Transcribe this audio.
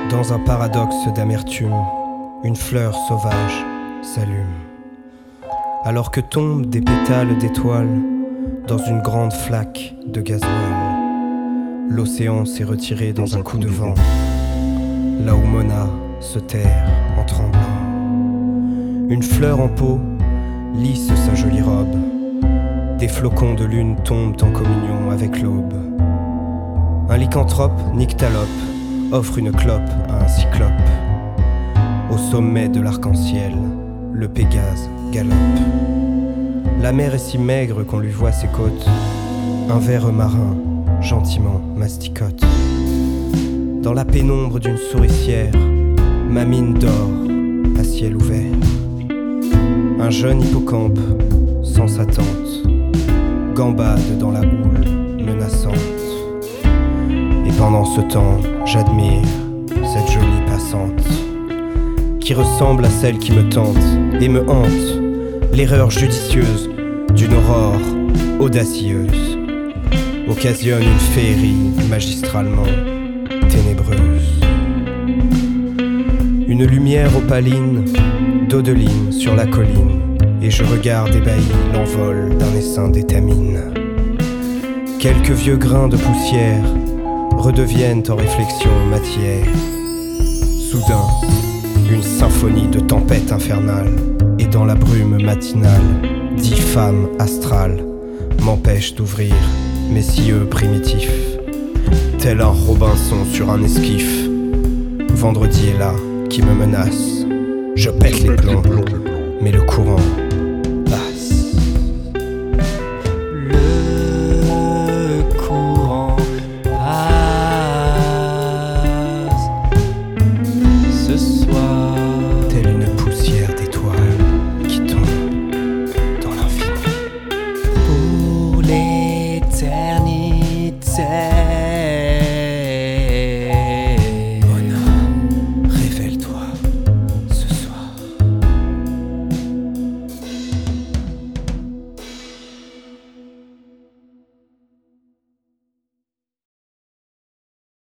Dans un paradoxe d'amertume, une fleur sauvage s'allume. Alors que tombent des pétales d'étoiles dans une grande flaque de gasoil, l'océan s'est retiré dans un coup de vent, là où Mona se terre en tremblant. Une fleur en pot lisse sa jolie robe, des flocons de lune tombent en communion avec l'aube. Un lycanthrope nyctalope offre une clope à un cyclope. Au sommet de l'arc-en-ciel, le Pégase galope. La mer est si maigre qu'on lui voit ses côtes. Un ver marin, gentiment, masticote. Dans la pénombre d'une souricière, ma mine dort à ciel ouvert. Un jeune hippocampe, sans attente, gambade dans la houle menaçante. Et pendant ce temps, j'admire cette jolie passante qui ressemble à celle qui me tente et me hante, l'erreur judicieuse d'une aurore audacieuse occasionne une féerie magistralement ténébreuse. Une lumière opaline dodeline sur la colline, et je regarde ébahi l'envol d'un essaim d'étamine. Quelques vieux grains de poussière redeviennent en réflexion matière. Soudain, une symphonie de tempête infernale, et dans la brume matinale, 10 femmes astrales m'empêchent d'ouvrir mes cieux primitifs. Tel un Robinson sur un esquif, vendredi est là qui me menace. Je pète les plombs, mais le courant